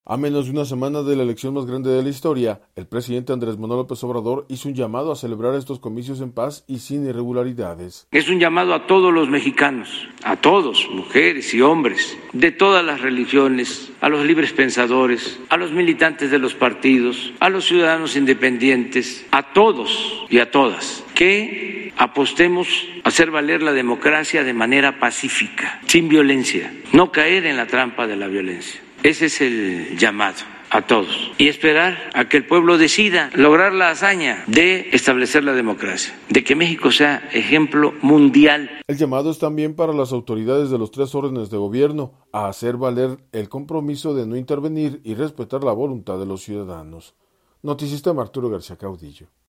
A menos de una semana de la elección más grande de la historia, el presidente Andrés Manuel López Obrador hizo un llamado a celebrar estos comicios en paz y sin irregularidades. Es un llamado a todos los mexicanos, a todos, mujeres y hombres, de todas las religiones, a los libres pensadores, a los militantes de los partidos, a los ciudadanos independientes, a todos y a todas, que apostemos a hacer valer la democracia de manera pacífica, sin violencia, no caer en la trampa de la violencia. Ese es el llamado a todos y esperar a que el pueblo decida lograr la hazaña de establecer la democracia, de que México sea ejemplo mundial. El llamado es también para las autoridades de los tres órdenes de gobierno a hacer valer el compromiso de no intervenir y respetar la voluntad de los ciudadanos. Noticista Arturo García Caudillo.